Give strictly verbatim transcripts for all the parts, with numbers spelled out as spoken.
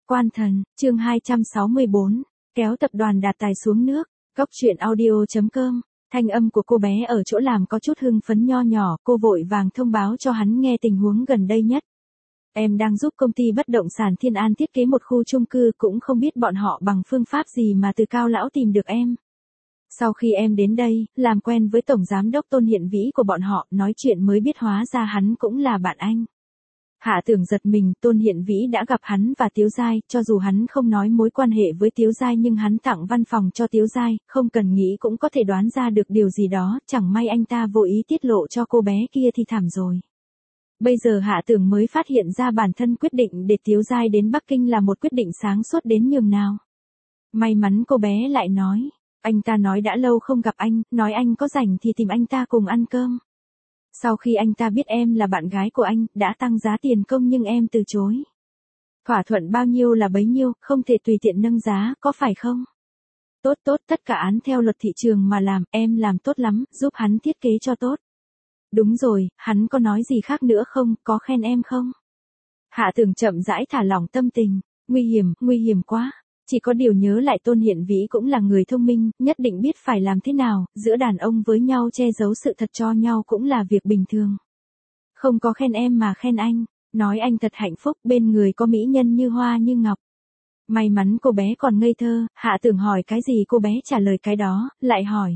Quan thần, chương hai trăm sáu mươi bốn, kéo tập đoàn Đạt Tài xuống nước. Cốc truyện audio chấm com. Thanh âm của cô bé ở chỗ làm có chút hưng phấn nho nhỏ, cô vội vàng thông báo cho hắn nghe tình huống gần đây nhất. Em đang giúp công ty bất động sản Thiên An thiết kế một khu chung cư, cũng không biết bọn họ bằng phương pháp gì mà từ Cao lão tìm được em. Sau khi em đến đây, làm quen với tổng giám đốc Tôn Hiện Vĩ của bọn họ, nói chuyện mới biết hóa ra hắn cũng là bạn anh. Hạ Tưởng giật mình, Tôn Hiện Vĩ đã gặp hắn và Tiếu Giai, cho dù hắn không nói mối quan hệ với Tiếu Giai nhưng hắn tặng văn phòng cho Tiếu Giai, không cần nghĩ cũng có thể đoán ra được điều gì đó, chẳng may anh ta vô ý tiết lộ cho cô bé kia thì thảm rồi. Bây giờ Hạ Tưởng mới phát hiện ra bản thân quyết định để Tiếu Giai đến Bắc Kinh là một quyết định sáng suốt đến nhường nào. May mắn cô bé lại nói, anh ta nói đã lâu không gặp anh, nói anh có rảnh thì tìm anh ta cùng ăn cơm. Sau khi anh ta biết em là bạn gái của anh, đã tăng giá tiền công nhưng em từ chối. Thỏa thuận bao nhiêu là bấy nhiêu, không thể tùy tiện nâng giá, có phải không? Tốt tốt, tất cả án theo luật thị trường mà làm, em làm tốt lắm, giúp hắn thiết kế cho tốt. Đúng rồi, hắn có nói gì khác nữa không, có khen em không? Hạ Tưởng chậm rãi thả lỏng tâm tình, nguy hiểm, nguy hiểm quá. Chỉ có điều nhớ lại Tôn Hiện Vĩ cũng là người thông minh, nhất định biết phải làm thế nào, giữa đàn ông với nhau che giấu sự thật cho nhau cũng là việc bình thường. Không có khen em mà khen anh, nói anh thật hạnh phúc, bên người có mỹ nhân như hoa như ngọc. May mắn cô bé còn ngây thơ, Hạ Tưởng hỏi cái gì cô bé trả lời cái đó, lại hỏi.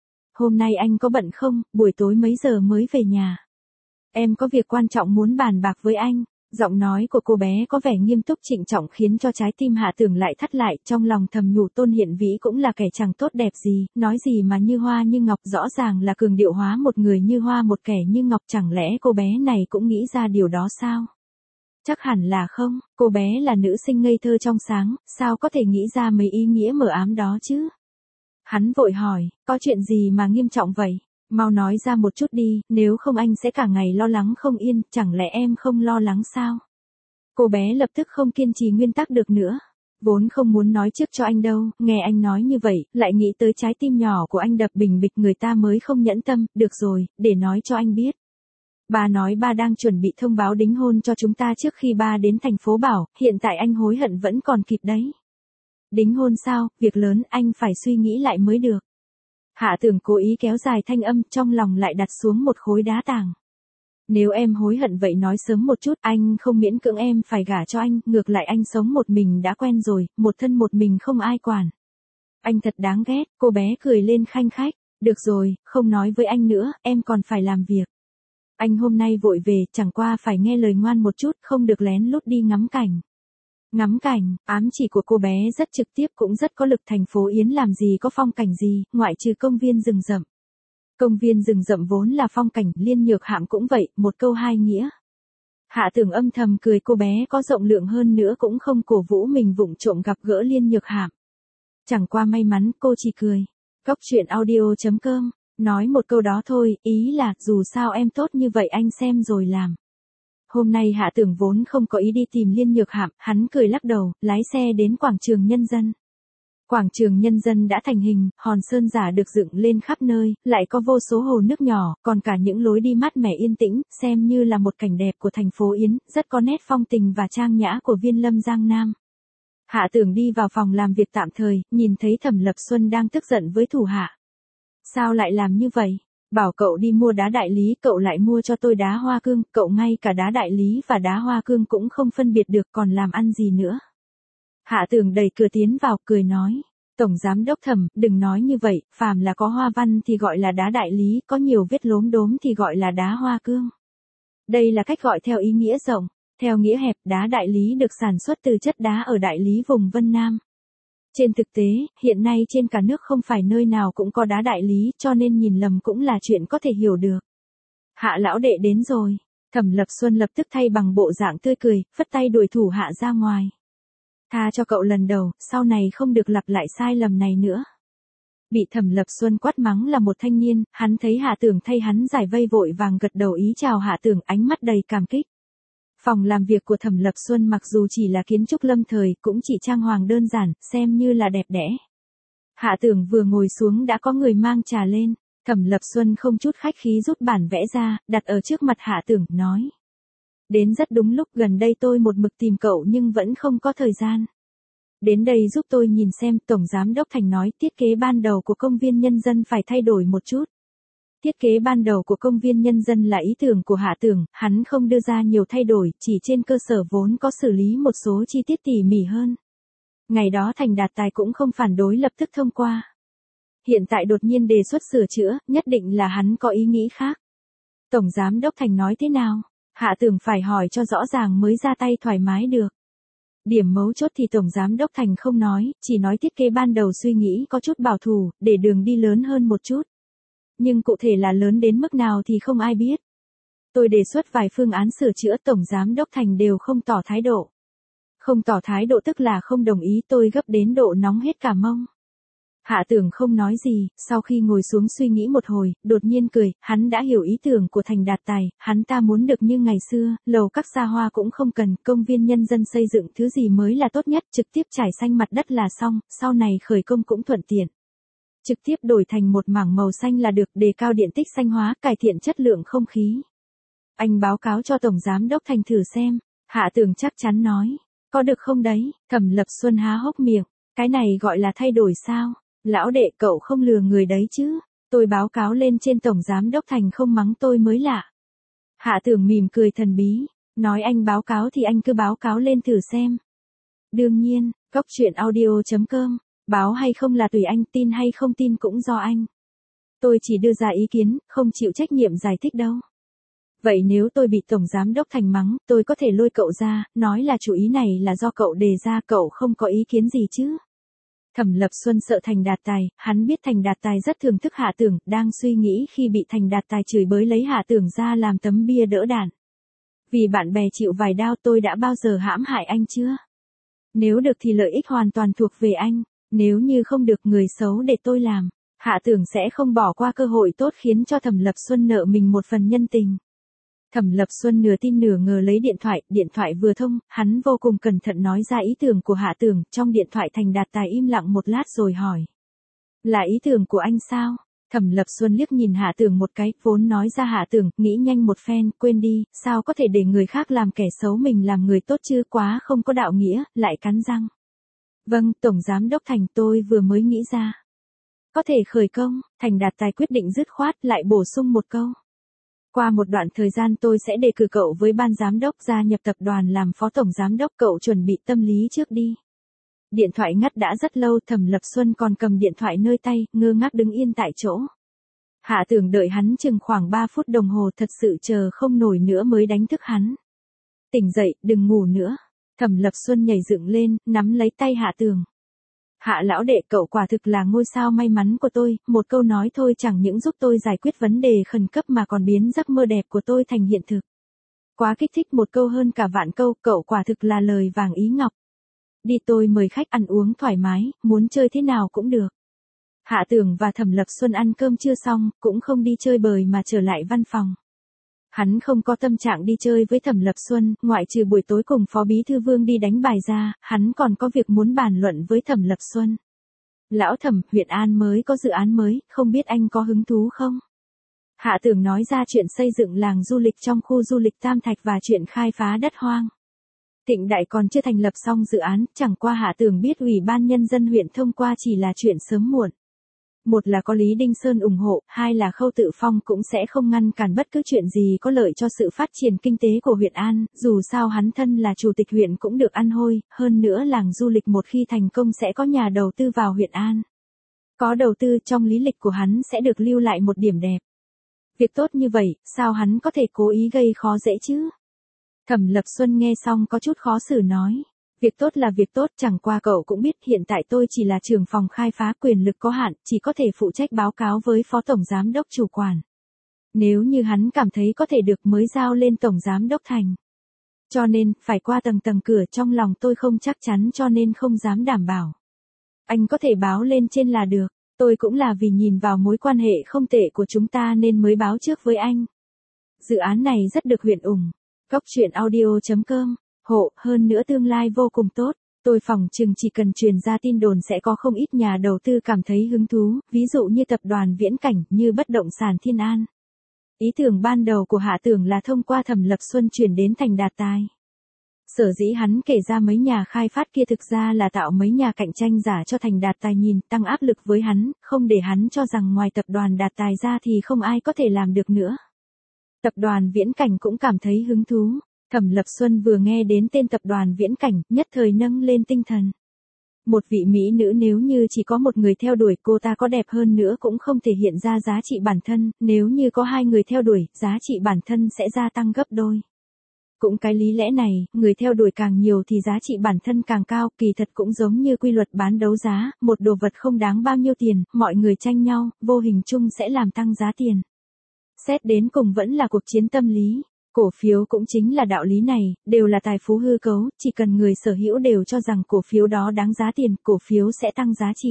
Hôm nay anh có bận không, buổi tối mấy giờ mới về nhà? Em có việc quan trọng muốn bàn bạc với anh. Giọng nói của cô bé có vẻ nghiêm túc trịnh trọng khiến cho trái tim Hạ Tưởng lại thắt lại, trong lòng thầm nhủ Tôn Hiện Vĩ cũng là kẻ chẳng tốt đẹp gì, nói gì mà như hoa như ngọc, rõ ràng là cường điệu hóa một người như hoa một kẻ như ngọc, chẳng lẽ cô bé này cũng nghĩ ra điều đó sao? Chắc hẳn là không, cô bé là nữ sinh ngây thơ trong sáng, sao có thể nghĩ ra mấy ý nghĩa mờ ám đó chứ? Hắn vội hỏi, có chuyện gì mà nghiêm trọng vậy? Mau nói ra một chút đi, nếu không anh sẽ cả ngày lo lắng không yên, chẳng lẽ em không lo lắng sao? Cô bé lập tức không kiên trì nguyên tắc được nữa. Vốn không muốn nói trước cho anh đâu, nghe anh nói như vậy, lại nghĩ tới trái tim nhỏ của anh đập bình bịch, người ta mới không nhẫn tâm, được rồi, để nói cho anh biết. Ba nói ba đang chuẩn bị thông báo đính hôn cho chúng ta trước khi ba đến thành phố Bảo, hiện tại anh hối hận vẫn còn kịp đấy. Đính hôn sao, việc lớn, anh phải suy nghĩ lại mới được. Hạ Tưởng cố ý kéo dài thanh âm, trong lòng lại đặt xuống một khối đá tảng. Nếu em hối hận vậy nói sớm một chút, anh không miễn cưỡng em phải gả cho anh, ngược lại anh sống một mình đã quen rồi, một thân một mình không ai quản. Anh thật đáng ghét, cô bé cười lên khanh khách, được rồi, không nói với anh nữa, em còn phải làm việc. Anh hôm nay vội về, chẳng qua phải nghe lời ngoan một chút, không được lén lút đi ngắm cảnh. Ngắm cảnh, ám chỉ của cô bé rất trực tiếp cũng rất có lực, thành phố Yến làm gì có phong cảnh gì, ngoại trừ công viên rừng rậm. Công viên rừng rậm vốn là phong cảnh, Liên Nhược Hạm cũng vậy, một câu hai nghĩa. Hạ Tưởng âm thầm cười, cô bé có rộng lượng hơn nữa cũng không cổ vũ mình vụng trộm gặp gỡ Liên Nhược Hạm. Chẳng qua may mắn, cô chỉ cười. Cốc truyện audio chấm com, nói một câu đó thôi, ý là, dù sao em tốt như vậy anh xem rồi làm. Hôm nay Hạ Tưởng vốn không có ý đi tìm Liên Nhược Hạm, hắn cười lắc đầu, lái xe đến quảng trường Nhân dân. Quảng trường Nhân dân đã thành hình, hòn sơn giả được dựng lên khắp nơi, lại có vô số hồ nước nhỏ, còn cả những lối đi mát mẻ yên tĩnh, xem như là một cảnh đẹp của thành phố Yến, rất có nét phong tình và trang nhã của Viên Lâm Giang Nam. Hạ Tưởng đi vào phòng làm việc tạm thời, nhìn thấy Thẩm Lập Xuân đang tức giận với thủ hạ. Sao lại làm như vậy? Bảo cậu đi mua đá đại lý, cậu lại mua cho tôi đá hoa cương, cậu ngay cả đá đại lý và đá hoa cương cũng không phân biệt được, còn làm ăn gì nữa. Hạ Tưởng đẩy cửa tiến vào, cười nói, Tổng Giám Đốc Thẩm, đừng nói như vậy, phàm là có hoa văn thì gọi là đá đại lý, có nhiều vết lốm đốm thì gọi là đá hoa cương. Đây là cách gọi theo ý nghĩa rộng, theo nghĩa hẹp, đá đại lý được sản xuất từ chất đá ở đại lý vùng Vân Nam. Trên thực tế, hiện nay trên cả nước không phải nơi nào cũng có đá đại lý, cho nên nhìn lầm cũng là chuyện có thể hiểu được. Hạ lão đệ đến rồi. Thẩm Lập Xuân lập tức thay bằng bộ dạng tươi cười, phất tay đuổi thủ hạ ra ngoài. Tha cho cậu lần đầu, sau này không được lặp lại sai lầm này nữa. Bị Thẩm Lập Xuân quát mắng là một thanh niên, hắn thấy Hạ Tưởng thay hắn giải vây vội vàng gật đầu ý chào Hạ Tưởng, ánh mắt đầy cảm kích. Phòng làm việc của Thẩm Lập Xuân mặc dù chỉ là kiến trúc lâm thời, cũng chỉ trang hoàng đơn giản, xem như là đẹp đẽ. Hạ Tưởng vừa ngồi xuống đã có người mang trà lên, Thẩm Lập Xuân không chút khách khí rút bản vẽ ra, đặt ở trước mặt Hạ Tưởng, nói. Đến rất đúng lúc, gần đây tôi một mực tìm cậu nhưng vẫn không có thời gian. Đến đây giúp tôi nhìn xem. Tổng Giám đốc Thành nói thiết kế ban đầu của công viên nhân dân phải thay đổi một chút. Thiết kế ban đầu của công viên nhân dân là ý tưởng của Hạ Tưởng, hắn không đưa ra nhiều thay đổi, chỉ trên cơ sở vốn có xử lý một số chi tiết tỉ mỉ hơn. Ngày đó Thành Đạt Tài cũng không phản đối, lập tức thông qua. Hiện tại đột nhiên đề xuất sửa chữa, nhất định là hắn có ý nghĩ khác. Tổng Giám đốc Thành nói thế nào? Hạ Tưởng phải hỏi cho rõ ràng mới ra tay thoải mái được. Điểm mấu chốt thì Tổng Giám đốc Thành không nói, chỉ nói thiết kế ban đầu suy nghĩ có chút bảo thủ, để đường đi lớn hơn một chút. Nhưng cụ thể là lớn đến mức nào thì không ai biết. Tôi đề xuất vài phương án sửa chữa, Tổng Giám đốc Thành đều không tỏ thái độ. Không tỏ thái độ tức là không đồng ý, tôi gấp đến độ nóng hết cả mông. Hạ Tưởng không nói gì, sau khi ngồi xuống suy nghĩ một hồi, đột nhiên cười, hắn đã hiểu ý tưởng của Thành Đạt Tài, hắn ta muốn được như ngày xưa, lầu các xa hoa cũng không cần, công viên nhân dân xây dựng thứ gì mới là tốt nhất, trực tiếp trải xanh mặt đất là xong, sau này khởi công cũng thuận tiện. Trực tiếp đổi thành một mảng màu xanh là được, đề cao điện tích xanh hóa, cải thiện chất lượng không khí. Anh báo cáo cho Tổng Giám đốc Thành thử xem. Hạ Tưởng chắc chắn nói, có được không đấy? Thẩm Lập Xuân há hốc miệng, cái này gọi là thay đổi sao? Lão đệ, cậu không lừa người đấy chứ? Tôi báo cáo lên trên Tổng Giám đốc Thành không mắng tôi mới lạ. Hạ Tưởng mỉm cười thần bí, nói anh báo cáo thì anh cứ báo cáo lên thử xem. Đương nhiên, cốc truyện audio chấm com, báo hay không là tùy anh, tin hay không tin cũng do anh. Tôi chỉ đưa ra ý kiến, không chịu trách nhiệm giải thích đâu. Vậy nếu tôi bị Tổng Giám đốc Thành mắng, tôi có thể lôi cậu ra, nói là chủ ý này là do cậu đề ra, cậu không có ý kiến gì chứ? Thẩm Lập Xuân sợ Thành Đạt Tài, hắn biết Thành Đạt Tài rất thưởng thức Hạ Tưởng, đang suy nghĩ khi bị Thành Đạt Tài chửi bới lấy Hạ Tưởng ra làm tấm bia đỡ đạn. Vì bạn bè chịu vài đao, tôi đã bao giờ hãm hại anh chưa? Nếu được thì lợi ích hoàn toàn thuộc về anh, nếu như không được, người xấu để tôi làm. Hạ Tưởng sẽ không bỏ qua cơ hội tốt khiến cho Thẩm Lập Xuân nợ mình một phần nhân tình. Thẩm Lập Xuân nửa tin nửa ngờ lấy điện thoại, điện thoại vừa thông, hắn vô cùng cẩn thận nói ra ý tưởng của Hạ Tưởng, trong điện thoại Thành Đạt Tài im lặng một lát rồi hỏi. Là ý tưởng của anh sao? Thẩm Lập Xuân liếc nhìn Hạ Tưởng một cái, vốn nói ra Hạ Tưởng, nghĩ nhanh một phen, quên đi, sao có thể để người khác làm kẻ xấu mình làm người tốt chứ, quá không có đạo nghĩa, lại cắn răng. Vâng, Tổng Giám đốc Thành, tôi vừa mới nghĩ ra. Có thể khởi công, Thành Đạt Tài quyết định dứt khoát, lại bổ sung một câu. Qua một đoạn thời gian tôi sẽ đề cử cậu với ban giám đốc gia nhập tập đoàn làm phó tổng giám đốc, cậu chuẩn bị tâm lý trước đi. Điện thoại ngắt đã rất lâu, Thẩm Lập Xuân còn cầm điện thoại nơi tay, ngơ ngác đứng yên tại chỗ. Hạ Tưởng đợi hắn chừng khoảng ba phút đồng hồ, thật sự chờ không nổi nữa mới đánh thức hắn. Tỉnh dậy, đừng ngủ nữa. Thẩm Lập Xuân nhảy dựng lên, nắm lấy tay Hạ Tưởng. Hạ lão đệ, cậu quả thực là ngôi sao may mắn của tôi, một câu nói thôi chẳng những giúp tôi giải quyết vấn đề khẩn cấp mà còn biến giấc mơ đẹp của tôi thành hiện thực. Quá kích thích, một câu hơn cả vạn câu, cậu quả thực là lời vàng ý ngọc. Đi, tôi mời khách ăn uống thoải mái, muốn chơi thế nào cũng được. Hạ Tưởng và Thẩm Lập Xuân ăn cơm chưa xong, cũng không đi chơi bời mà trở lại văn phòng. Hắn không có tâm trạng đi chơi với Thẩm Lập Xuân, ngoại trừ buổi tối cùng Phó Bí Thư Vương đi đánh bài ra, hắn còn có việc muốn bàn luận với Thẩm Lập Xuân. Lão Thẩm, huyện An mới có dự án mới, không biết anh có hứng thú không? Hạ Tưởng nói ra chuyện xây dựng làng du lịch trong khu du lịch Tam Thạch và chuyện khai phá đất hoang. Thịnh Đại còn chưa thành lập xong dự án, chẳng qua Hạ Tưởng biết Ủy ban Nhân dân huyện thông qua chỉ là chuyện sớm muộn. Một là có Lý Đinh Sơn ủng hộ, hai là Khâu Tự Phong cũng sẽ không ngăn cản bất cứ chuyện gì có lợi cho sự phát triển kinh tế của huyện An, dù sao hắn thân là chủ tịch huyện cũng được ăn hôi, hơn nữa làng du lịch một khi thành công sẽ có nhà đầu tư vào huyện An. Có đầu tư, trong lý lịch của hắn sẽ được lưu lại một điểm đẹp. Việc tốt như vậy, sao hắn có thể cố ý gây khó dễ chứ? Thẩm Lập Xuân nghe xong có chút khó xử nói. Việc tốt là việc tốt, chẳng qua cậu cũng biết hiện tại tôi chỉ là trưởng phòng khai phá, quyền lực có hạn, chỉ có thể phụ trách báo cáo với phó tổng giám đốc chủ quản. Nếu như hắn cảm thấy có thể được mới giao lên tổng giám đốc Thành. Cho nên, phải qua tầng tầng cửa, trong lòng tôi không chắc chắn cho nên không dám đảm bảo. Anh có thể báo lên trên là được, tôi cũng là vì nhìn vào mối quan hệ không tệ của chúng ta nên mới báo trước với anh. Dự án này rất được huyện ủng. Cốc truyện audio chấm com hộ, hơn nữa tương lai vô cùng tốt, tôi phỏng chừng chỉ cần truyền ra tin đồn sẽ có không ít nhà đầu tư cảm thấy hứng thú, ví dụ như tập đoàn Viễn Cảnh, như bất động sản Thiên An. Ý tưởng ban đầu của Hạ Tưởng là thông qua Thẩm Lập Xuân chuyển đến Thành Đạt Tài. Sở dĩ hắn kể ra mấy nhà khai phát kia thực ra là tạo mấy nhà cạnh tranh giả cho Thành Đạt Tài nhìn, tăng áp lực với hắn, không để hắn cho rằng ngoài tập đoàn Đạt Tài ra thì không ai có thể làm được nữa. Tập đoàn Viễn Cảnh cũng cảm thấy hứng thú. Thẩm Lập Xuân vừa nghe đến tên tập đoàn Viễn Cảnh, nhất thời nâng lên tinh thần. Một vị mỹ nữ nếu như chỉ có một người theo đuổi, cô ta có đẹp hơn nữa cũng không thể hiện ra giá trị bản thân, nếu như có hai người theo đuổi, giá trị bản thân sẽ gia tăng gấp đôi. Cũng cái lý lẽ này, người theo đuổi càng nhiều thì giá trị bản thân càng cao, kỳ thật cũng giống như quy luật bán đấu giá, một đồ vật không đáng bao nhiêu tiền, mọi người tranh nhau, vô hình chung sẽ làm tăng giá tiền. Xét đến cùng vẫn là cuộc chiến tâm lý. Cổ phiếu cũng chính là đạo lý này, đều là tài phú hư cấu, chỉ cần người sở hữu đều cho rằng cổ phiếu đó đáng giá tiền, cổ phiếu sẽ tăng giá trị.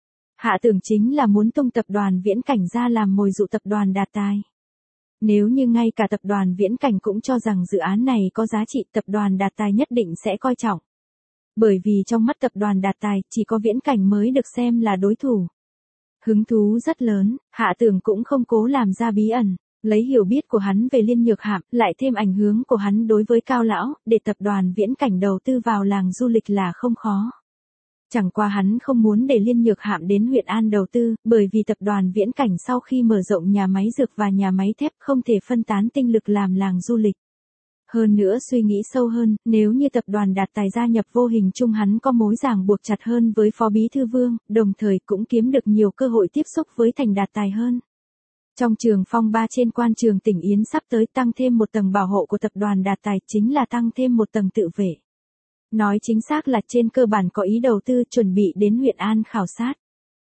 Hạ Tưởng chính là muốn tung tập đoàn Viễn Cảnh ra làm mồi dụ tập đoàn Đạt Tài. Nếu như ngay cả tập đoàn Viễn Cảnh cũng cho rằng dự án này có giá trị, tập đoàn Đạt Tài nhất định sẽ coi trọng. Bởi vì trong mắt tập đoàn Đạt Tài, chỉ có Viễn Cảnh mới được xem là đối thủ. Hứng thú rất lớn, Hạ Tưởng cũng không cố làm ra bí ẩn. Lấy hiểu biết của hắn về Liên Nhược Hạm, lại thêm ảnh hưởng của hắn đối với Cao Lão, để tập đoàn Viễn Cảnh đầu tư vào làng du lịch là không khó. Chẳng qua hắn không muốn để Liên Nhược Hạm đến huyện An đầu tư, bởi vì tập đoàn Viễn Cảnh sau khi mở rộng nhà máy dược và nhà máy thép không thể phân tán tinh lực làm làng du lịch. Hơn nữa suy nghĩ sâu hơn, nếu như tập đoàn Đạt Tài gia nhập vô hình chung hắn có mối ràng buộc chặt hơn với Phó Bí Thư Vương, đồng thời cũng kiếm được nhiều cơ hội tiếp xúc với Thành Đạt Tài hơn. Trong trường phong ba trên quan trường tỉnh Yến sắp tới tăng thêm một tầng bảo hộ của tập đoàn Đạt Tài chính là tăng thêm một tầng tự vệ. Nói chính xác là trên cơ bản có ý đầu tư chuẩn bị đến huyện An khảo sát.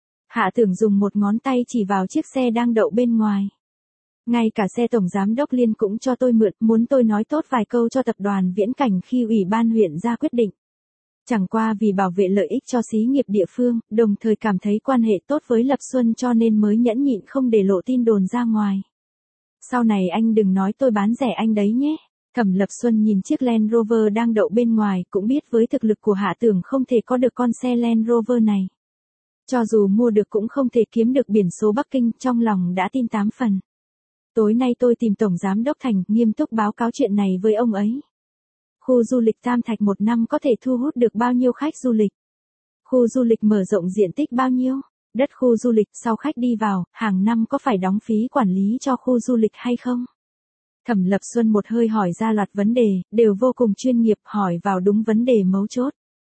Hạ Tưởng dùng một ngón tay chỉ vào chiếc xe đang đậu bên ngoài. Ngay cả xe tổng giám đốc Liên cũng cho tôi mượn, muốn tôi nói tốt vài câu cho tập đoàn Viễn Cảnh khi ủy ban huyện ra quyết định. Chẳng qua vì bảo vệ lợi ích cho xí nghiệp địa phương, đồng thời cảm thấy quan hệ tốt với Lập Xuân cho nên mới nhẫn nhịn không để lộ tin đồn ra ngoài. Sau này anh đừng nói tôi bán rẻ anh đấy nhé. Thẩm Lập Xuân nhìn chiếc Land Rover đang đậu bên ngoài, cũng biết với thực lực của Hạ Tưởng không thể có được con xe Land Rover này. Cho dù mua được cũng không thể kiếm được biển số Bắc Kinh, trong lòng đã tin tám phần. Tối nay tôi tìm Tổng Giám Đốc Thành, nghiêm túc báo cáo chuyện này với ông ấy. Khu du lịch Tam Thạch một năm có thể thu hút được bao nhiêu khách du lịch? Khu du lịch mở rộng diện tích bao nhiêu? Đất khu du lịch sau khách đi vào, hàng năm có phải đóng phí quản lý cho khu du lịch hay không? Thẩm Lập Xuân một hơi hỏi ra loạt vấn đề, đều vô cùng chuyên nghiệp, hỏi vào đúng vấn đề mấu chốt.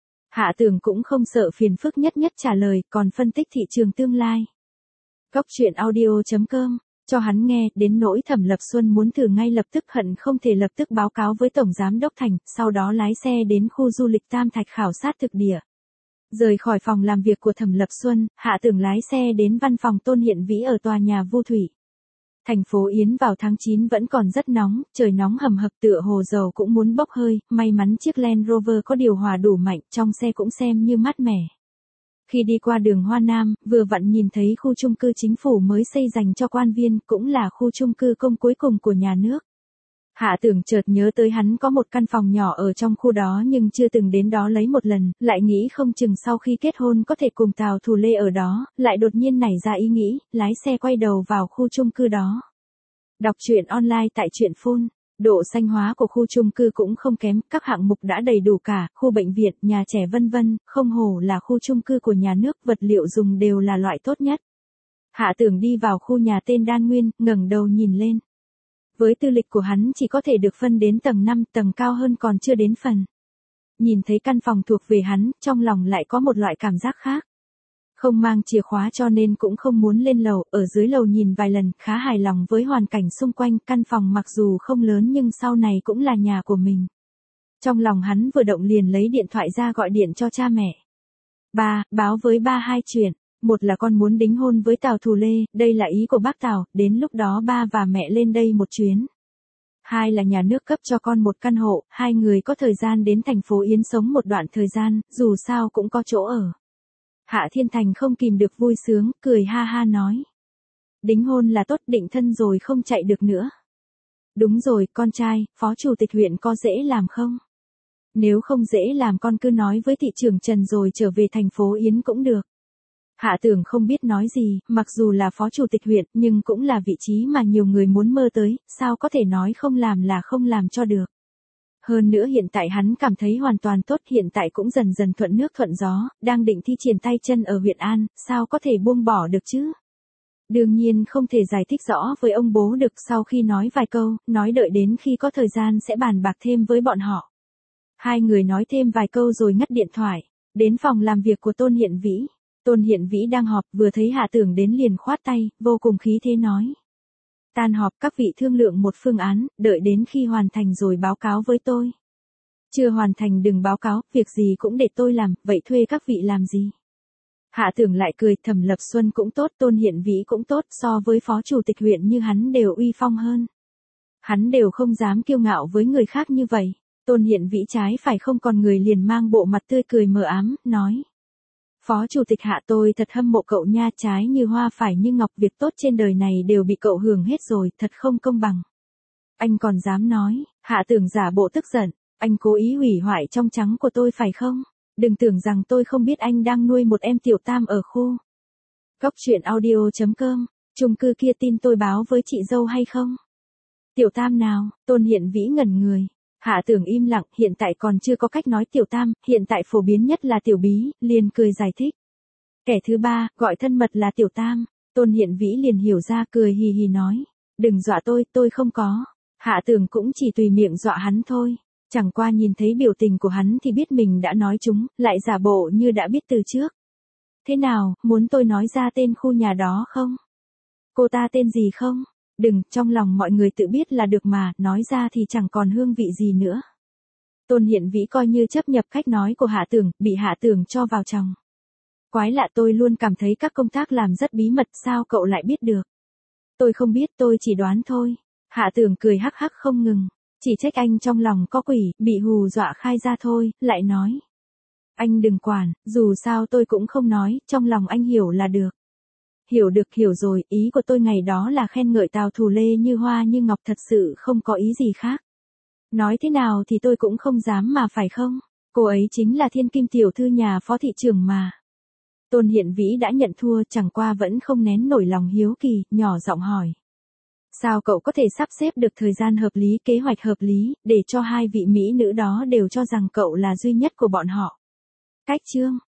Hạ Tưởng cũng không sợ phiền phức, nhất nhất trả lời, còn phân tích thị trường tương lai. Cóc truyện audio chấm com cho hắn nghe, đến nỗi Thẩm Lập Xuân muốn thử ngay lập tức, hận không thể lập tức báo cáo với Tổng Giám Đốc Thành, sau đó lái xe đến khu du lịch Tam Thạch khảo sát thực địa. Rời khỏi phòng làm việc của Thẩm Lập Xuân, Hạ Tưởng lái xe đến văn phòng Tôn Hiện Vĩ ở tòa nhà Vu Thủy. Thành phố Yến vào tháng chín vẫn còn rất nóng, trời nóng hầm hập tựa hồ dầu cũng muốn bốc hơi, may mắn chiếc Land Rover có điều hòa đủ mạnh, trong xe cũng xem như mát mẻ. Khi đi qua đường Hoa Nam, vừa vặn nhìn thấy khu chung cư chính phủ mới xây dành cho quan viên, cũng là khu chung cư công cuối cùng của nhà nước. Hạ Tưởng chợt nhớ tới hắn có một căn phòng nhỏ ở trong khu đó nhưng chưa từng đến đó lấy một lần, lại nghĩ không chừng sau khi kết hôn có thể cùng Tào Thù Lê ở đó, lại đột nhiên nảy ra ý nghĩ, lái xe quay đầu vào khu chung cư đó. Đọc truyện online tại truyện phun, độ xanh hóa của khu chung cư cũng không kém, các hạng mục đã đầy đủ cả, khu bệnh viện, nhà trẻ vân vân, không hổ là khu chung cư của nhà nước, vật liệu dùng đều là loại tốt nhất. Hạ Tưởng đi vào khu nhà tên Đan Nguyên, ngẩng đầu nhìn lên. Với tư lịch của hắn chỉ có thể được phân đến tầng năm, tầng cao hơn còn chưa đến phần. Nhìn thấy căn phòng thuộc về hắn, trong lòng lại có một loại cảm giác khác. Không mang chìa khóa cho nên cũng không muốn lên lầu, ở dưới lầu nhìn vài lần, khá hài lòng với hoàn cảnh xung quanh, căn phòng mặc dù không lớn nhưng sau này cũng là nhà của mình. Trong lòng hắn vừa động liền lấy điện thoại ra gọi điện cho cha mẹ. Ba, báo với ba hai chuyện. Một là con muốn đính hôn với Tào Thù Lê, đây là ý của bác Tào, đến lúc đó ba và mẹ lên đây một chuyến. Hai là nhà nước cấp cho con một căn hộ, hai người có thời gian đến thành phố Yến sống một đoạn thời gian, dù sao cũng có chỗ ở. Hạ Thiên Thành không kìm được vui sướng, cười ha ha nói. Đính hôn là tốt, định thân rồi không chạy được nữa. Đúng rồi, con trai, phó chủ tịch huyện có dễ làm không? Nếu không dễ làm con cứ nói với thị trưởng Trần rồi trở về thành phố Yến cũng được. Hạ Tưởng không biết nói gì, mặc dù là phó chủ tịch huyện, nhưng cũng là vị trí mà nhiều người muốn mơ tới, sao có thể nói không làm là không làm cho được. Hơn nữa hiện tại hắn cảm thấy hoàn toàn tốt, hiện tại cũng dần dần thuận nước thuận gió, đang định thi triển tay chân ở huyện An, sao có thể buông bỏ được chứ? Đương nhiên không thể giải thích rõ với ông bố được, sau khi nói vài câu, nói đợi đến khi có thời gian sẽ bàn bạc thêm với bọn họ. Hai người nói thêm vài câu rồi ngắt điện thoại, đến phòng làm việc của Tôn Hiện Vĩ. Tôn Hiện Vĩ đang họp, vừa thấy Hạ Tưởng đến liền khoát tay, vô cùng khí thế nói. Tan họp các vị thương lượng một phương án, đợi đến khi hoàn thành rồi báo cáo với tôi. Chưa hoàn thành đừng báo cáo, việc gì cũng để tôi làm, vậy thuê các vị làm gì? Hạ Tưởng lại cười, Thẩm Lập Xuân cũng tốt, Tôn Hiện Vĩ cũng tốt, so với phó chủ tịch huyện như hắn đều uy phong hơn. Hắn đều không dám kiêu ngạo với người khác như vậy. Tôn Hiện Vĩ trái phải không còn người liền mang bộ mặt tươi cười mờ ám, nói. Phó chủ tịch Hạ, tôi thật hâm mộ cậu nha, trái như hoa phải như ngọc, việc tốt trên đời này đều bị cậu hưởng hết rồi, thật không công bằng. Anh còn dám nói? Hạ Tưởng giả bộ tức giận, anh cố ý hủy hoại trong trắng của tôi phải không? Đừng tưởng rằng tôi không biết anh đang nuôi một em tiểu tam ở khu. Góc truyện audio chấm com, chung cư kia tin tôi báo với chị dâu hay không? Tiểu tam nào? Tôn Hiện Vĩ ngẩn người. Hạ Tưởng im lặng, hiện tại còn chưa có cách nói tiểu tam, hiện tại phổ biến nhất là tiểu bí, liền cười giải thích. Kẻ thứ ba, gọi thân mật là tiểu tam. Tôn Hiện Vĩ liền hiểu ra, cười hì hì nói. Đừng dọa tôi, tôi không có. Hạ Tưởng cũng chỉ tùy miệng dọa hắn thôi. Chẳng qua nhìn thấy biểu tình của hắn thì biết mình đã nói chúng, lại giả bộ như đã biết từ trước. Thế nào, muốn tôi nói ra tên khu nhà đó không? Cô ta tên gì không? Đừng, trong lòng mọi người tự biết là được mà, nói ra thì chẳng còn hương vị gì nữa. Tôn Hiện Vĩ coi như chấp nhập cách nói của Hạ Tưởng, bị Hạ Tưởng cho vào chồng. Quái lạ, tôi luôn cảm thấy các công tác làm rất bí mật, sao cậu lại biết được? Tôi không biết, tôi chỉ đoán thôi. Hạ Tưởng cười hắc hắc không ngừng. Chỉ trách anh trong lòng có quỷ, bị hù dọa khai ra thôi, lại nói. Anh đừng quản, dù sao tôi cũng không nói, trong lòng anh hiểu là được. Hiểu được, hiểu rồi, ý của tôi ngày đó là khen ngợi Tào Thù Lê như hoa như ngọc, thật sự không có ý gì khác. Nói thế nào thì tôi cũng không dám mà phải không? Cô ấy chính là thiên kim tiểu thư nhà phó thị trưởng mà. Tôn Hiện Vĩ đã nhận thua, chẳng qua vẫn không nén nổi lòng hiếu kỳ, nhỏ giọng hỏi. Sao cậu có thể sắp xếp được thời gian hợp lý, kế hoạch hợp lý, để cho hai vị mỹ nữ đó đều cho rằng cậu là duy nhất của bọn họ? Cách chương